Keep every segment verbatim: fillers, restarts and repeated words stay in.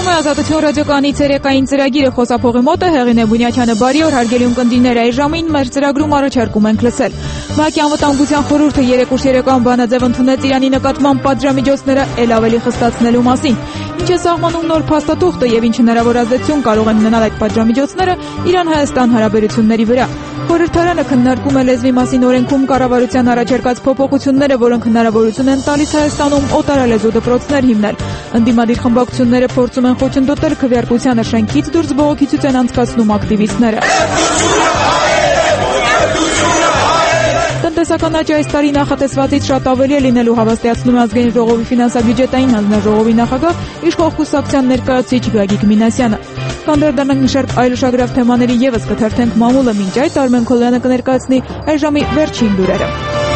Եթերում է Ազատություն ռադիոկայանի ցերեկային ծրագիրը, խոսափողի մոտ է Հեղինե Բունյակյանը։ Բարի օր, հարգելի ունկնդիրներ, այս ժամին մեր ծրագրում առաջարկում ենք լսել. ՄԱԿ-ի անվտանգության խորհուրդը երեկ ուշ երեկոյան բանաձև ընդունեց Իրանի նկատմամբ պատժամիջոցները ել ավելի խստացնելու մասին։ Ինչ է սահմանում նոր փաստաթուղթը եւ ինչ հնարավոր ազդեցություն կարող են ունենալ այդ պատժամիջոցները Իրան-Հայաստան հարաբերությունների վրա։ Խորհրդարանը քննարկում է լեզվի մասին օրենքում կառավարության առաջարկած փոփոխությունները, որոնք հնարավորություն են տալիս Հայաստանում օտարալեզու դպրոցներ հիմնել։ Ընդդիմադիր խմբակցությունները փորձում են խոչընդոտել քվեարկությանը շենքից դուրս բողոքի ցույց են անցկացնում ակտիվիստները։ Տնտեսական աճը այս տարի նախատեսվածից շատ ավելի է լինելու, հավաստիացնում Ազգային ժողովի ֆինանսա-բյուջետային հանձնաժողովի նախագահ իշխող կուսակցության ներկայացուցիչ Գագիկ Մինասյանը։ Կանդրադառնանք մի շարք այլ ուշագրավ թեմաների ևս կթերթենք մամուլը, մինչ այդ Արմեն Քոլյանը կներկայացնի այս ժամի վերջին լուրերը։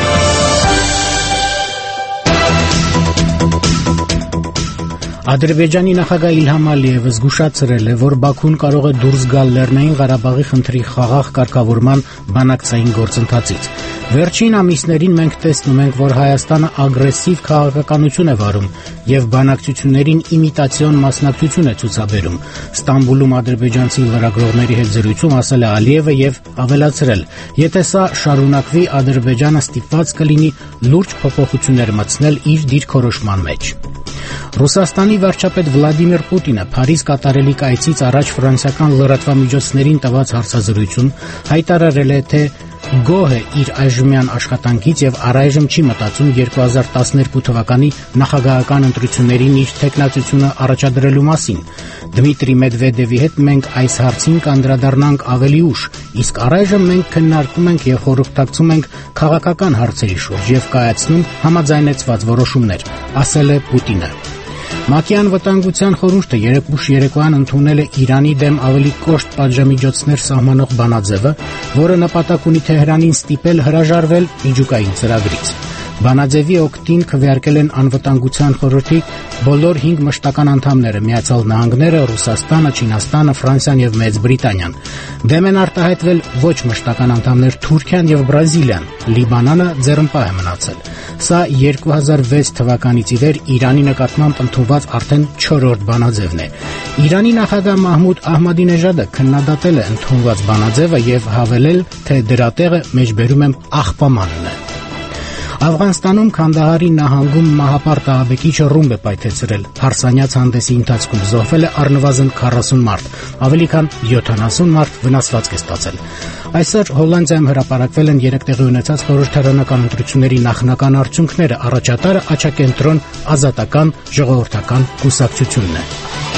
Ադրբեջանի նախագահ Իլհամ Ալիևը զգուշացրել է, որ Բաքուն կարող է դուրս գալ Լեռնային Ղարաբաղի խնդրի խաղաղ կարգավորման բանակցային գործընթացից։ Վերջին ամիսներին մենք տեսնում ենք, որ Հայաստանը ագրեսիվ քաղաքականություն է վարում եւ բանակցություններին իմիտացիոն մասնակցություն է ցուցաբերում։ Ստամբուլում ադրբեջանցի լրագրողների հետ զրույցում ասել է Ալիևը եւ ավելացրել. եթե սա շարունակվի, Ադրբեջանը ստիպված կլինի լուրջ փոփոխություններ մտցնել իր դիրքորոշման մեջ։ Ռուսաստանի վարչապետ Վլադիմիր Պուտինը Փարիզ կատարելիք այցից առաջ ֆրանսիական լրատվամիջոցներին տված հարցազրույցում հայտարարել է, թե գոհ է իր այժմյան աշխատանքից եւ առայժմ չի մտածում երկու հազար տասներկու թվականի նախագահական ընտրություններին իր թեկնածությունը առաջադրելու մասին։ Դմիտրի Մեդվեդևի հետ մենք այս հարցին կանդրադառնանք ավելի ուշ, իսկ առայժմ մենք քննարկում ենք եւ խորհրդակցում ենք քաղաքական հարցերի շուրջ եւ կայացնում համաձայնեցված որոշումներ, ասել է Պուտինը։ ՄԱԿ-ի անվտանգության խորհուրդը երեկ ուշ երեկոյան ընդունել է Իրանի դեմ ավելի կոշտ պատժամիջոցներ սահմանող բանաձևը, որը նպատակ ունի Թեհրանին ստիպել հրաժարվել միջուկային ծրագրից։ Բանաձևի օգտին քվեարկել են անվտանգության խորհրդի բոլոր հինգ մշտական անդամները՝ Միացյալ Նահանգները, Ռուսաստանը, Չինաստանը, Ֆրանսիան եւ Մեծ Բրիտանիան։ Դեմ են արտահայտվել ոչ մշտական անդամներ Թուրքիան եւ Բրազիլիան, Լիբանանը ձեռնպահ է մնացել։ Սա երկու հազար վեց թվականից ի վեր Իրանի նկատմամբ ընդունված արդեն չորրորդ բանաձևն է։ Իրանի նախագահ Մահմուդ Ահմադինեժադը քննադատել է ընդունված բանաձևը եւ հավելել, թե դրա տեղը մեջբերում եմ աղբամանն է։ Աֆղանստանում Քանդահարի նահանգում մահապարտ ահաբեկիչը ռումբ է պայթեցրել։ Հարսանյաց հանդեսի ընթացքում զոհվել է առնվազն քառասուն մարդ, ավելի քան յոթանասուն մարդ վնասվածք է ստացել։ Այսօր Հոլանդիայում հրապարակվել են երեք տեղի ունեցած խորհրդարանական ընտրությունների նախնական արդյունքները, առաջատարը Աչակենտրոն ազատական ժողովրդական կուսակցությունն է։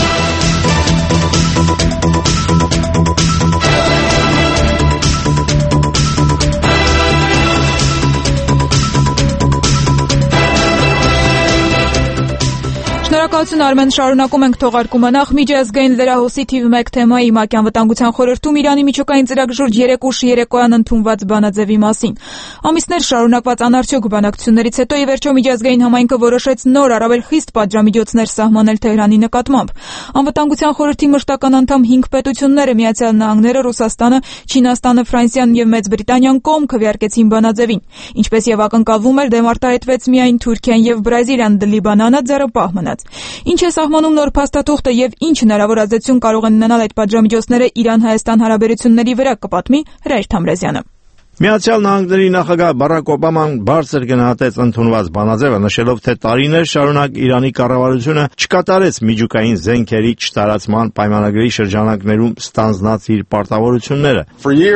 Շնորհակալություն Արմեն, շարունակում ենք թողարկումը։ Նախ միջազգային լրահոսի թիվ մեկ թեմայի ՄԱԿ-ի անվտանգության խորհրդում Իրանի միջուկային ծրագրի շուրջ երեկ ուշ երեկոյան ընդունված բանաձևի մասին։ Ամիսներ շարունակված անարդյունք բանակցություններից հետո ի վերջո միջազգային համայնքը որոշեց նոր առավել խիստ պատժամիջոցներ սահմանել Թեհրանի նկատմամբ։ Անվտանգության խորհրդի մշտական անդամ հինգ պետությունները՝ Միացյալ Նահանգները, Ռուսաստանը, Չինաստանը, Ֆրանսիան եւ Մեծ Բրիտանիան կողմ քվեարկեցին բանաձևին։ Ինչպես եւ ակնկալվում էր, դեմ արտահայտվեց միայն Թուրքիան եւ Բրազիլիան, Լիբանանը ձեռնպահ մնաց։ Ինչ է սահմանում նոր փաստաթուղթը եւ ինչ հնարավոր ազդեցություն կարող են ունենալ այդ պատժամիջոցները Իրան-Հայաստան հարաբերությունների վրա, կպատմի Հրայր Թամրազյանը։ Միացյալ Նահանգների նախագահ Բարակ Օբաման բարձր գնահատեց ընդունված բանաձևը, նշելով, թե տարիներ շարունակ Իրանի կառավարությունը չկատարեց միջուկային զենքերի չտարածման պայմանագրի շրջանակներում ստանձնած իր պարտավորությունները։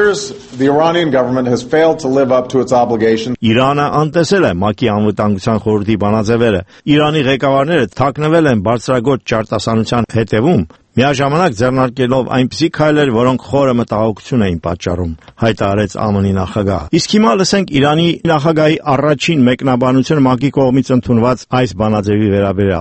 Իրանը անտեսել է ՄԱԿ-ի անվտանգության խորհրդի բանաձևերը։ Իրանի ղեկավարները թաքնվել են բարձրագույն ճարտասանության հետևում, միաժամանակ ձեռնարկելով այնպիսի քայլեր, որոնք խորը մտահոգություն էին պատճառում, հայտարարեց ԱՄՆ-ի նախագահը։ Իսկ հիմա լսենք Իրանի նախագահի առաջին մեկնաբանությունը ՄԱԿ-ի կողմից ընդունված այս բանաձևի վերաբերյալ։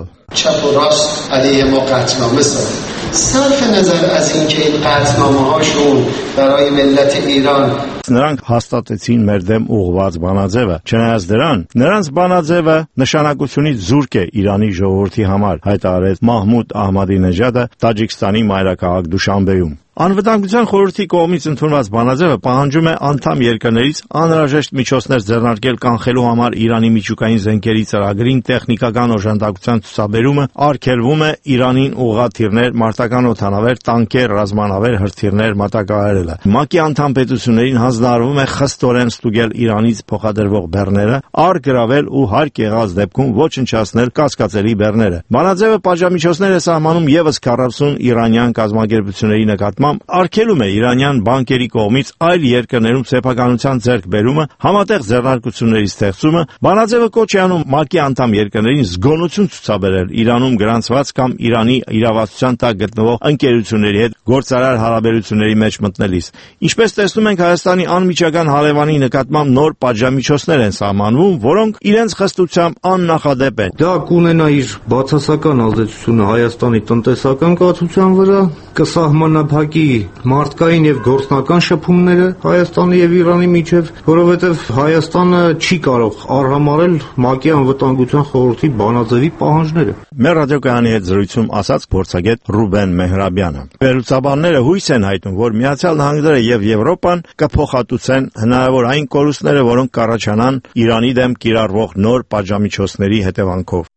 صرف نظر از اینکه این قطعنامه‌هاشون برای ملت ایران նրանք հաստատեցին մեր դեմ ուղղված բանաձևը։ Չնայած դրան, նրանց բանաձևը նշանակությունից զուրկ է Իրանի ժողովրդի համար, հայտարարեց Մահմուդ Ահմադինեժադը Տաջիկստանի մայրաքաղաք Դուշանբեում։ Անվտանգության խորհրդի կողմից ընդունված բանաձևը պահանջում է անդամ երկրներից անհրաժեշտ միջոցներ ձեռնարկել կանխելու համար Իրանի միջուկային զենքերի ծրագրին տեխնիկական օժանդակության ցուցաբերումը, արգելվում է Իրանին ուղղաթիռներ, մարտական օդանավեր, տանկեր, ռազմանավեր, հրթիռներ մատակարարելը։ ՄԱԿ-ի անդամ պետություններին հանձնարարվում է խստորեն ստուգել Իրանից փոխադրվող բեռները, առգրավել ու հարկ եղած դեպքում ոչնչացնել կասկածելի բեռները։ Բանաձևը պատժամիջոցներ է սահմանում ևս քառասուն իրանյան կազմակերպությունների նկատմամբ, արգելում է իրանյան բանկերի կողմից այլ երկրներում սեփականության ձեռքբերումը, համատեղ ձեռնարկությունների ստեղծումը, բանաձևը կոչ է անում ՄԱԿ-ի անդամ երկրներին զգոնություն ցուցաբերել Իրանում գրանցված կամ Իրանի իրավասության տակ գտնվող ընկերությունների հետ գործարար հարաբերությունների մեջ մտնելիս։ Ինչպես տեսնում ենք, Հայաստանի անմիջական հարևանի նկատմամբ նոր պատժամիջոցներ են սահմանվում, որոնք իրենց խստությամբ աննախադեպ են։ Դա կունենա իր բացասական ազդեցությունը Հայաստանի տնտեսական կացության վրա, կսահմանափակի մարդկային եւ գործնական շփումները Հայաստանի եւ Իրանի միջեւ, որովհետեւ Հայաստանը չի կարող արհամարել ՄԱԿ-ի անվտանգության խորհրդի բանաձևի պահանջները։ Մեր ռադիոկայանի հետ զրույցում ասաց փորձագետ Ռուբեն Մեհրաբյանը։ Վերլուծաբանները հույս են հայտնում, որ Միացյալ Նահանգները եւ Եվրոպան կփոխհատուցեն հնարավոր այն կորուստները, որոնք կառաջանան Իրանի դեմ կիրառվող նոր պատժամիջոցների հետևանքով։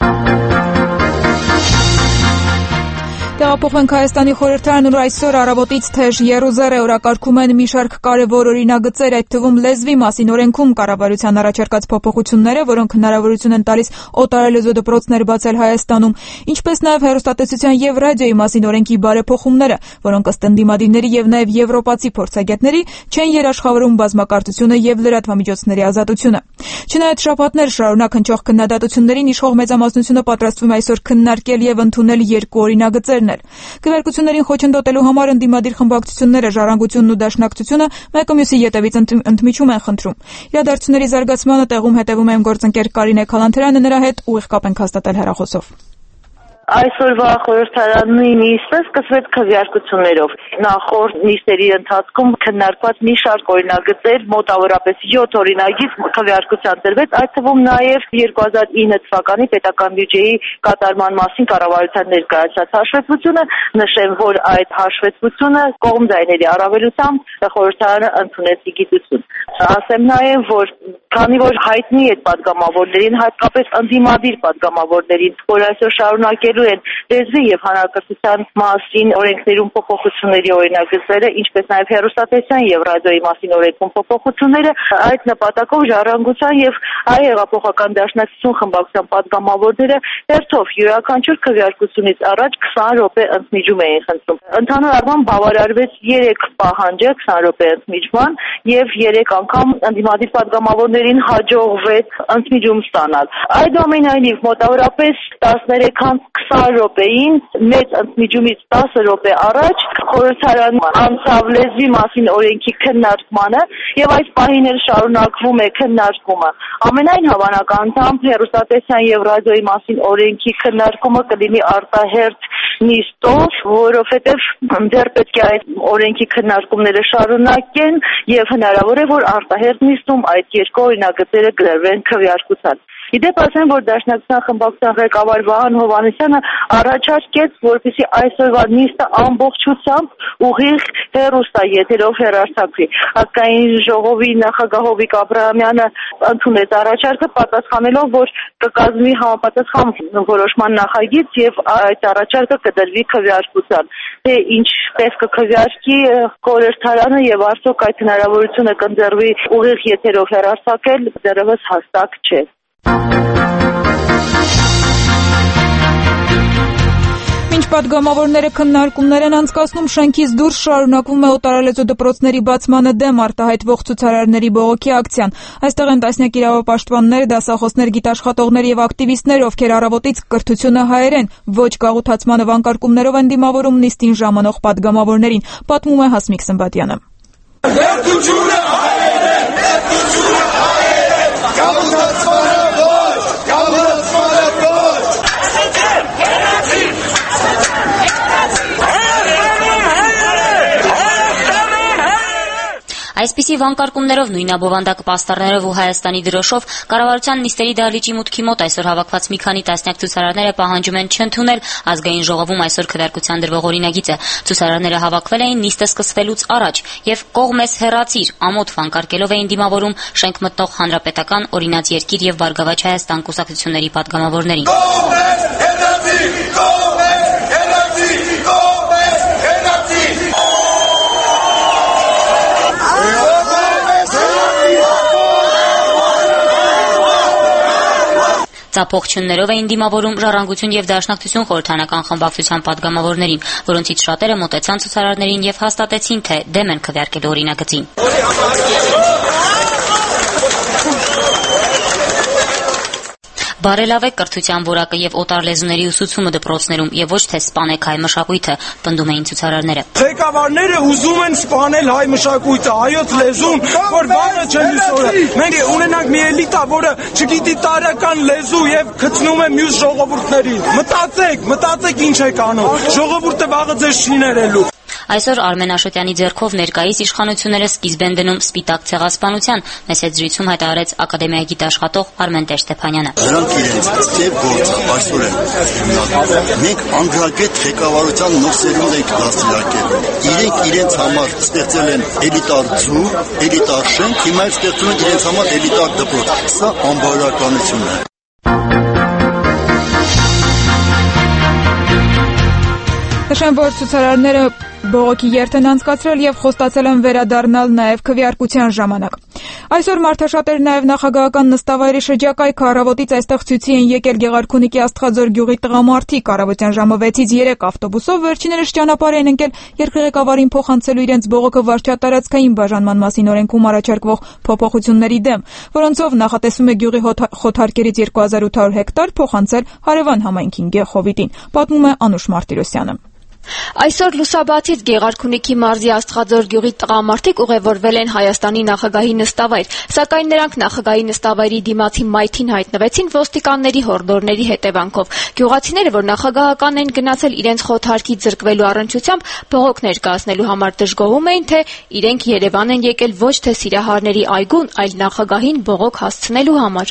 Տեղափոխվենք Հայաստանի խորհրդարանն ու այսօր առավոտից թեժ եռուզեռ է օրակարգում են մի շարք կարևոր օրինագծեր, այդ թվում լեզվի մասին օրենքում կառավարության առաջարկած փոփոխությունները, որոնք հնարավորություն են տալիս օտարալեզու դպրոցներ բացել Հայաստանում, ինչպես նաև հեռուստատեսության եւ ռադիոյի մասին օրենքի բարեփոխումները, որոնք ըստ ընդդիմադիրների եւ նաև եվրոպացի փորձագետների չեն երաշխավորում բազմակարծությունը եւ լրատվամիջոցների ազատությունը։ Չնայած շաբաթներ շարունակ հնչող քննադատություններին, իշխող մեծամասնությունը պատրաստվում է այսօր քննարկել եւ ընդունել երկու օրինագծեր։ Քվեարկություններին խոչընդոտելու համար ընդդիմադիր խմբակցությունները, Ժառանգությունն ու Դաշնակցությունը մեկը մյուսի ետևից ընդմիջում են խնդրում։ Իրադարձությունների զարգացմանը տեղում հետևում է իմ գործընկեր Կարինե Քալանթերյանը, նրա հետ ուղիղ կապ ենք հաստատել հեռախոսով։ Այսօրվա խորհրդարանի նիստը սկսվեց քվեարկություններով։ Նախորդ նիստերի ընթացքում քննարկված մի շարք օրինագծեր, մոտավորապես յոթ օրինագիծ քվեարկության տրվեց, այդ թվում նաև երկու հազար ինը թվականի պետական բյուջեի կատարման մասին կառավարության ներկայացած հաշվետվությունը, նշեմ, որ այդ հաշվետվությունը կողմ ձայների առավելությամբ խորհրդարանը ընդունեց ի գիտություն։ Ասեմ նաև, որ քանի որ հայտնի է պատգամավորներին, հատկապես ընդդիմադիր պատգամավորներին, որ այսօր շարունակելու են լեզվի եւ հանրակրթության մասին օրենքներում փոփոխությունների օրինագծերը, ինչպես նաև հեռուստատեսության եւ ռադիոյի մասին օրենքում փոփոխությունները, այդ նպատակով Ժառանգության եւ Հայ հեղափոխական դաշնակցություն խմբակցության պատգամավորները հերթով յուրաքանչյուր քվեարկությունից առաջ քսան րոպե ընդմիջում էին խնդրում։ Ընդհանուր առմամբ բավարարվեց երեք պահանջը քսան րոպե ընդմիջման եւ երեք անգամ ընդդիմադիր պատգամավորներին հաջողվեց ընդմիջում ստանալ։ Այդուամենայնիվ մոտավորապես տասներեքից քսան րոպեին մեծ ընդմիջումից տասը րոպե առաջ խորհրդարանը անցավ լեզվի մասին օրենքի քննարկմանը եւ այս պահին էլ շարունակվում է քննարկումը։ Ամենայն հավանականությամբ հեռուստատեսության եւ ռադիոյի մասին օրենքի քննարկումը կլինի արտահերթ նիստով, որովհետեւ դեռ պետք է այդ օրենքի քննարկումները շարունակեն եւ հնարավոր է, որ արտահերթ նիստում այդ երկու օրինագծերը գրվեն քվեարկության։ Իդեպ ասեմ, որ Դաշնակցության խմբակցության ղեկավար Վահան Հովհաննիսյանը առաջարկեց, որպեսզի այսօրվա նիստը ամբողջությամբ ուղիղ հեռուստաեթերով հեռարձակվի։ Ազգային ժողովի նախագահ Հովիկ Աբրահամյանը ընդունեց առաջարկը, պատասխանելով, որ կկազմի համապատասխան որոշման նախագիծ եւ այդ առաջարկը կդրվի քվեարկության։ Թե ինչպես կքվեարկի խորհրդարանը եւ արդյոք այդ հնարավորությունը կընձեռվի ուղիղ եթերով հեռարձակել, դեռևս հստակ չէ։ Մինչ պատգամավորները քննարկումներ են անցկացնում, շենքից դուրս շարունակվում է օտարալեզու դպրոցների բացմանը դեմ արտահայտվող ցուցարարների բողոքի ակցիան։ Այստեղ են տասնյակ իրավապաշտպաններ, դասախոսներ, գիտաշխատողներ եւ ակտիվիստներ, ովքեր առավոտից կրթությունը հայերեն ոչ գաղութացմանը վանկարկումներով են դիմավորում նիստին ժամանող պատգամավորներին, պատմում է Հասմիկ Սմբատյանը։ Կրթությունը հայերեն, կրթությունը հայերեն, գաղութացմանը ոչ, գաղութացմանը ոչ։ Այսպիսի վանկարկումներով, նույնաբովանդակ պաստառներով ու Հայաստանի դրոշով կառավարության նիստերի դահլիճի մուտքի մոտ այսօր հավաքված մի քանի տասնյակ ցուցարարները պահանջում են չընդունել ազգային ժողովում այսօր քվեարկության դրվող օրինագիծը։ Ցուցարարները հավաքվել էին նիստը սկսվելուց առաջ եւ կողմես հեռացիր ամոթ վանկարկելով էին դիմավորում շենք մտնող Հանրապետական, Օրինաց երկիր եւ Բարգավաճ Հայաստան կուսակցությունների պատգամավորներին։ Ծափողջուններով էին դիմավորում Ժառանգություն եւ Դաշնակցություն խորհրդանական խմբակցության պատգամավորներին, որոնցից շատերը մոտեցան ցուցարարներին եւ հաստատեցին, թե դեմ են քվեարկելու օրինագծին։ Բարելավեք կրթության որակը եւ օտար լեզուների ուսուցումը դպրոցներում եւ ոչ թե սպանեք հայ մշակույթը, պնդում էին ցուցարարները։ Ղեկավարները ուզում են սպանել հայ մշակույթը, հայոց լեզուն, որ վաղը չեն լուսորը։ Մենք ունենանք մի էլիտա, որը չգիտի տարական լեզու եւ գցնում է մյուս ժողովուրդներին։ Մտածեք, մտածեք ինչ եք անում։ Ժողովուրդը վաղը ձեզ չի ներելու։ Այսօր Արմեն Աշոտյանի ձեռքով ներկայիս իշխանությունները սկիզբ են դնում սպիտակ ցեղասպանության, մեծ զրույցում հայտարարեց ակադեմիայի գիտաշխատող Արմեն Տեր-Ստեփանյանը։ Նրանք իրենց ծեր գործը այսօր են հիմնադրում։ Մենք անգրագետ ղեկավարության նոր սերունդ ենք դաստիարակել։ Իրենք իրենց համար ստեղծել են էլիտար ձու, էլիտար շենք, հիմա ստեղծում են իրենց համար էլիտար դպրոց։ Սա անբարոյականություն է։ Նշեմ, որ ցուցարարները բողոքի երթ են անցկացրել եւ խոստացել են վերադառնալ նաեւ քվեարկության ժամանակ։ Այսօր մարդաշատեր նաեւ նախագահական նստավայրի շրջակայքը առավոտից այստեղ ցույցի են եկել Գեղարքունիքի Աստղաձոր գյուղի տղամարդիկ առավոտյան ժամը վեցից երեք ավտոբուսով վերջիններս ճանապարհ են ընկել երկրղեկավարին փոխանցելու իրենց բողոքը վարչատարածքային բաժանման մասին օրենքում առաջարկվող փոփոխությունների դեմ, որոնցով նախատեսում է գյուղի խոթարկերից երկու հազար ութ հարյուր հեկտար փոխանցել հարևան համայնքին Գեխովիտին, պատմում է Անուշ Մարտիրոսյանը։ Այսօր լուսաբացից Գեղարքունիքի մարզի Աստղաձոր գյուղի տղամարդիկ ուղևորվել են Հայաստանի նախագահի նստավայր, սակայն նրանք նախագահի նստավայրի դիմացի մայթին հայտնվեցին ոստիկանների հորդորների հետևանքով։ Գյուղացիները, որ նախագահական են գնացել իրենց խոթարկի զրկվելու առնչությամբ բողոք ներկայացնելու համար դժգոհում էին, թե իրենք Երևան են եկել ոչ թե Սիրահարների այգուն, այլ նախագահին բողոք հասցնելու համար։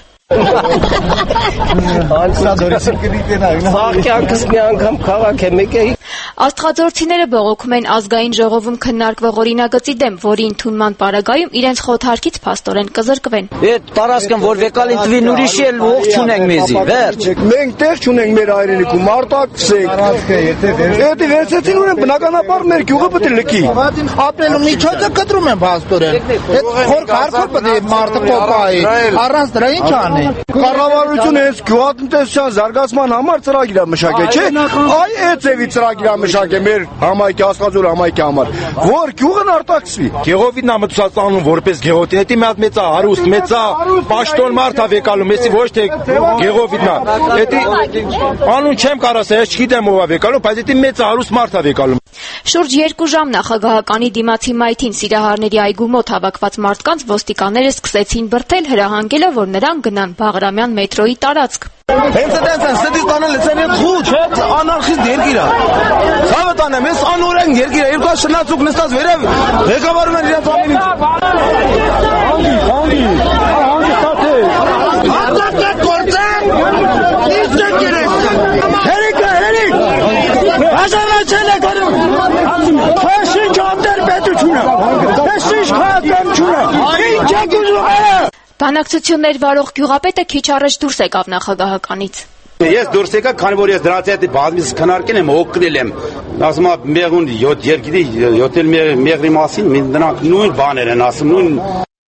Աստղաձորցիները բողոքում են ազգային ժողովում քննարկվող օրինագծի դեմ, որի ընդունման պարագայում իրենց խոթարկից փաստորեն կզրկվեն։ Այդ տարածքն որ վեկալին տվին ուրիշ էլ ողջ չունենք մեզի, վերջ։ Մենք տեղ չունենք մեր հայրենիքում, արտաքսեք։ Եթե վերցեցին ուրեմն բնականաբար մեր գյուղը պետք է լքի։ Ապրելու միջոցը կտրում են փաստորեն։ Այդ խոր քարքով պետք է մարդը կոպայի։ Առանց դրա ինչ անի։ Կառավարությունը այս գյուղատնտեսության զարգացման համար ծրագիր է մշակել, չէ՞։ Այ այդ ձևի ծրագիր է մշակել մեր համայնքի Աստղաձոր համայնքի համար, որ գյուղն արտաքսվի։ Գեղովիտնն է մտածանում որպես Գեղովիտ, հետի մի հատ մեծա հարուստ, մեծա պաշտոն մարդ է վեկալում, էսի ոչ թե Գեղովիտնն է։ Հետի անուն չեմ կարասել, ես չգիտեմ ով է վեկալում, բայց հետի մեծա հարուստ մարդ է վեկալում։ Շուրջ երկու ժամ նախագահականի դիմացի մայթին Սիրահարների այգու մոտ հավաքված մարդկանց ոստիկանները սկսեցին բրդել, հրահանգելով, որ նրանք գնան Բաղրամյան մետրոյի տարածք։ Հենց այդպես են ստից տանել ցերեն խուճ, անարխիստ երկիր է։ Ցավը տանեմ, ես անօրեն երկիր է, երկու շնացուկ նստած վերև ղեկավարում են իրենց ամեն ինչ։ Հանգի, հանգի, հանգի ստացե։ Արտակը գործեն, ինչ եկերես։ Հերիկը, հերիկ։ Բաժանաչել է գնում։ Փաշինչ անդեր պետությունը։ Փաշինչ քաղաքականությունը։ Ինչ եք ուզում է։ Բանակցություններ վարող գյուղապետը քիչ առաջ դուրս եկավ նախագահականից։ Ես դուրս եկա, քանի որ ես դրանց հետ բազմից քննարկել եմ, օգնել եմ։ Ասում եմ, մեղուն յոթ երկրի յոթ էլ մեղրի մասին, նրանք նույն բաներ են ասում, նույն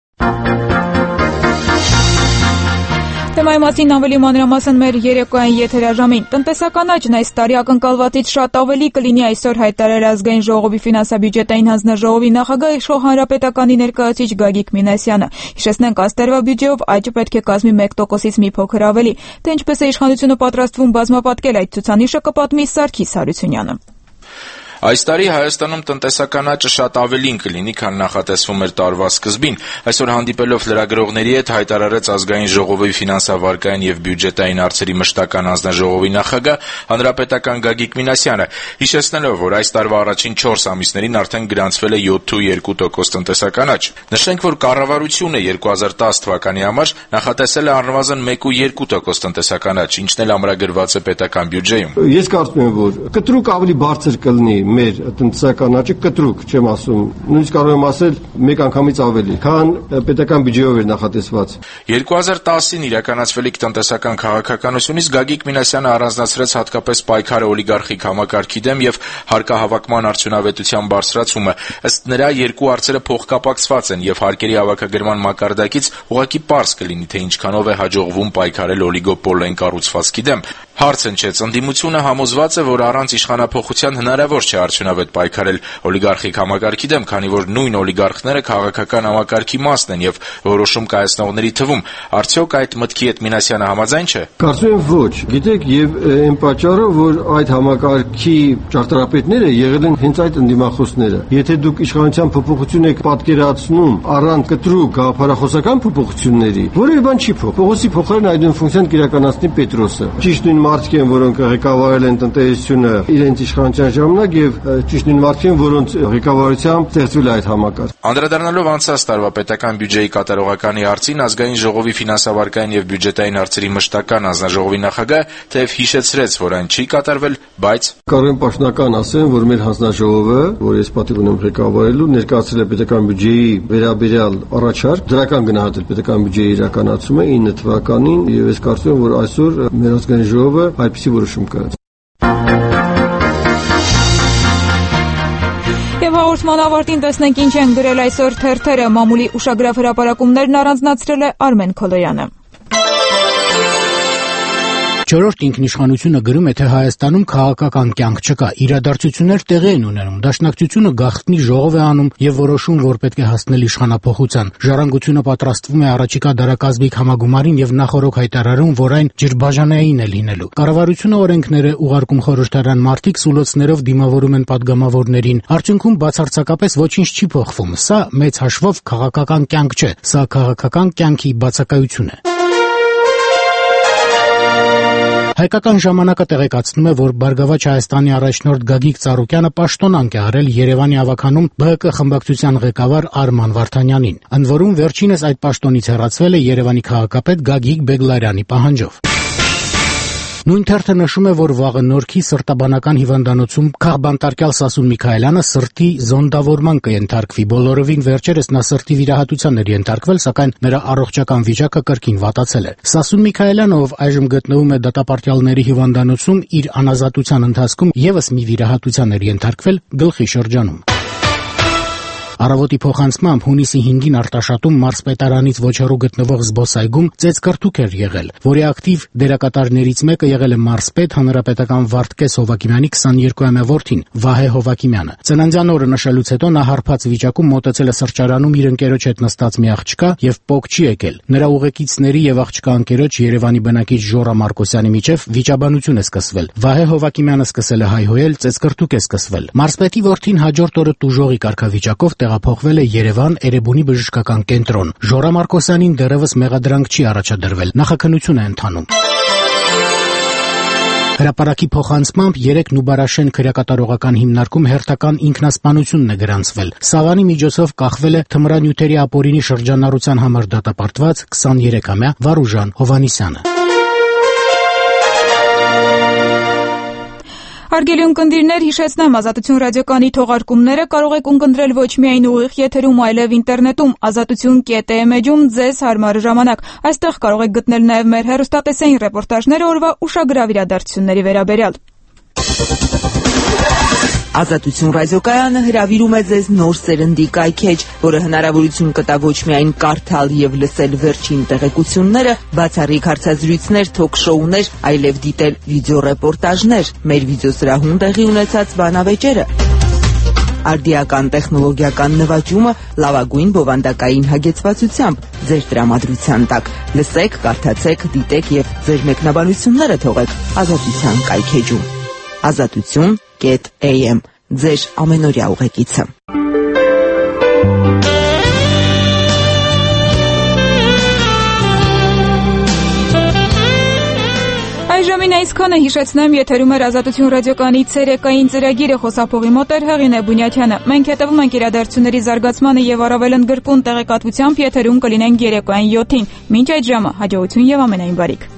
Թեմայի մասին ավելի մանրամասն մեր երեկոյան եթերաժամին։ Տնտեսական աճն այս տարի ակնկալվածից շատ ավելի կլինի այսօր հայտարարել ազգային ժողովի ֆինանսա-բյուջետային հանձնաժողովի նախագահ Իշխող Հանրապետականի ներկայացուցիչ Գագիկ Մինասյանը։ Հիշեցնենք, աստերվա բյուջեով աճը պետք է կազմի մեկ տոկոսից մի փոքր ավելի։ Թե ինչպես է իշխանությունը պատրաստվում բազմապատկել այդ ցուցանիշը, կպատմի Սարգիս Հարությունյանը։ Այս տարի Հայաստանում տնտեսական աճը շատ ավելին կլինի, քան նախատեսվում էր տարվա սկզբին։ Այսօր հանդիպելով լրագրողների հետ հայտարարեց Ազգային ժողովի ֆինանսավարկային եւ բյուջետային հարցերի մշտական հանձնաժողովի նախագահ հանրապետական Գագիկ Մինասյանը, հիշեցնելով, որ այս տարվա առաջին չորս ամիսներին արդեն գրանցվել է յոթ ու երկու տոկոս տնտեսական աճ։ Նշենք, որ կառավարությունը երկու հազար տասը թվականի համար նախատեսել է առնվազն մեկ ու երկու տոկոս տնտեսական աճ, ինչն էլ ամրագրված է պետական բյուջեում։ Ես կարծում եմ, որ կտրուկ ավելի բարձր կլինի մեր տնտեսական աճը, կտրուկ, չեմ ասում, նույնիսկ կարող եմ ասել մեկ անգամից ավելի, քան պետական բյուջեով էր նախատեսված։ երկու հազար տասին իրականացվելիք տնտեսական քաղաքականությունից Գագիկ Մինասյանը առանձնացրեց հատկապես պայքարը օլիգարխիկ համակարգի դեմ եւ հարկահավաքման արդյունավետության բարձրացումը։ Ըստ նրա, երկու հարցերը փոխկապակցված են եւ հարկերի հավաքագրման մակարդակից ուղղակի պարզ կլինի, թե ինչքանով է հաջողվում պայքարել օլիգոպոլային կառուցվածքի դեմ։ Հարցն չէ, ընդդիմությունը համոզված է, որ առանց իշխանափոխության հնարավոր չէ արդյունավետ պայքարել օլիգարխիկ համակարգի դեմ, քանի որ նույն օլիգարխները քաղաքական համակարգի մասն են եւ որոշում կայացնողների թվում։ Արդյոք այդ մտքի հետ Մինասյանը համաձայն չէ։ Կարծում եմ ոչ։ Գիտեք, եւ այն պատճառը, որ այդ համակարգի ճարտարապետները եղել են հենց այդ ընդդիմախոսները։ Եթե դուք իշխանության փոփոխություն եք պատկերացնում առանց կտրուկ գաղափարախոսական փոփոխությունների, որևէ բան չի փոխ։ Փողոցի փոխարեն այդ ֆունկցիան կիրականացնի Պետրոսը։ Ճիշտ նույն մարդիկ են, որոնք ղեկավարել են տնտեսությունը իրենց իշխանության ժամանակ եւ ճիշտ նույն մարդիկ են, որոնց ղեկավարությամբ ստեղծվել է այդ համակարգը։ Անդրադառնալով անցած տարվա պետական բյուջեի կատարողականի հարցին, Ազգային ժողովի ֆինանսավարկային եւ բյուջետային հարցերի մշտական հանձնաժողովի նախագահ թեև հիշեցրեց, որ այն չի կատարվել, բայց կարող եմ պաշտոնական ասեմ, որ մեր հանձնաժողովը, որ ես պատիվ ունեմ ղեկավարելու, ներկայացրել է պետական բյուջեի վերաբերյալ առաջարկ, դրական գնահատել պետական բյուջեի իրականացումը ինը թվականին եւ ես կարծում եմ, որ այսօր մեր ազգային ժողովը այդպիսի որոշում կայաց։ Եվ հաղորդման ավարտին տեսնենք ինչ են գրել այսօր թերթերը։ Մամուլի ուշագրավ հրապարակումներն առանձնացրել է Արմեն Քոլոյանը։ Չորրորդ ինքնիշխանությունը գրում է, թե Հայաստանում քաղաքական կյանք չկա, իրադարձություններ տեղի են ունենում, դաշնակցությունը գաղտնի ժողով է անում եւ որոշում, որ պետք է հասնել իշխանափոխության։ Ժառանգությունը պատրաստվում է առաջիկա դարակազմիկ համագումարին եւ նախորոք հայտարարում, որ այն ջրբաժանային է լինելու։ Կառավարությունը օրենքներ է ուղարկում խորհրդարան, մարդիկ սուլոցներով դիմավորում են падգամավորներին։ Արդյունքում բացարձակապես ոչինչ չի փոխվում։ Սա մեծ հաշվով քաղաքական կյանք չէ, սա քաղաքական կյանքի բացակայություն է։ Հայկական ժամանակը տեղեկացնում է, որ Բարգավաճ Հայաստանի առաջնորդ Գագիկ Ծառուկյանը պաշտոնանկ է արել Երևանի ավականում Բ Հ Կ խմբակցության ղեկավար Արման Վարդանյանին։ Ընդ որում վերջինս այդ պաշտոնից հեռացվել է Երևանի քաղաքապետ Գագիկ Բեգլարյանի պահանջով։ Նույն թերթը նշում է, որ վաղը Նորքի սրտաբանական հիվանդանոցում քաղբանտարկյալ Սասուն Միքայելյանը սրտի զոնդավորման կենթարկվի։ Բոլորովին վերջերս նա սրտի վիրահատության էր ենթարկվել, սակայն նրա առողջական վիճակը կրկին վատացել է։ Սասուն Միքայելյանը, ով այժմ գտնվում է դատապարտյալների հիվանդանոցում, իր անազատության ընթացքում եւս մի վիրահատության էր ենթարկվել գլխի շրջանում։ Առավոտի փոխանցմամբ հունիսի հինգին Արտաշատում մարզպետարանից ոչ հեռու գտնվող զբոսայգում ծեծկրտուք էր եղել, որի ակտիվ դերակատարներից մեկը եղել է մարզպետ հանրապետական Վարդգես Հովակիմյանի քսաներկուամյա որդին Վահե Հովակիմյանը։ Ծննդյան օրը նշելուց հետո նա հարբած վիճակում մոտեցել է սրճարանում իր ընկերոջ հետ նստած մի աղջկա եւ պոկ չի եկել։ Նրա ուղեկիցների եւ աղջկա ընկերոջ Երևանի բնակիչ Ժորա Մարկոսյանի միջև վիճաբանություն է սկսվել։ Վահե Հովակիմյանը սկսել է հայհոյել, ծեծկրտուք է սկսվել։ Մարզպետի որդին հաջորդ օրը տուժողի կարգավիճակով տեղափոխվել է Երևան Էրեբունի բժշկական կենտրոն։ Ժորա Մարկոսյանին դեռևս մեղադրանք չի առաջադրվել, նախաքննություն է ընթանում։ Հրապարակի փոխանցմամբ երեք Նուբարաշեն քրեակատարողական հիմնարկում հերթական ինքնասպանությունն է գրանցվել։ Սավանի միջոցով կախվել է թմրանյութերի ապօրինի շրջանառության համար դատապարտված քսաներեքամյա Վարուժան Հովանիսյանը։ Հարգելի ունկնդիրներ, հիշեցնեմ, Ազատություն ռադիոկայանի թողարկումները կարող եք ունկնդրել ոչ միայն ուղիղ եթերում, այլև ինտերնետում ազատություն կետ էմ էջում ձեզ հարմար ժամանակ։ Այստեղ կարող եք գտնել նաև մեր հեռուստատեսային ռեպորտաժները օրվա ուշագրավ իրադարձությունների վերաբերյալ։ Ազատություն ռադիոկայանը հրավիրում է ձեզ նոր սերնդի կայքեջ, որը հնարավորություն կտա ոչ միայն կարդալ եւ լսել վերջին տեղեկությունները, բացառիկ հարցազրույցներ, թոք-շոուներ, այլև դիտել վիդեոռեպորտաժներ, մեր վիդեոսրահում տեղի ունեցած բանավեճերը, արդիական տեխնոլոգիական նվաճումը լավագույն բովանդակային հագեցվածությամբ ձեր տրամադրության տակ։ Լսեք, կարդացեք, դիտեք եւ ձեր մեկնաբանությունները թողեք Ազատության կայքեջում։ Ազատություն կետ էյ էմ ձեր ամենօրյա ուղեկիցը։ Այժմին այսքանը հիշեցնեմ, եթերում էր Ազատություն ռադիոկայանի ցերեկային ծրագիրը, խոսափողի մոտ էր Հեղինե Բունյաթյանը։ Մենք հետևում ենք իրադարձությունների զարգացմանը եւ առավել ընդգրկուն տեղեկատվությամբ եթերում կլինենք երեկոյան յոթին։ Մինչ այդ ժամը հաջողություն եւ ամենայն բարիք։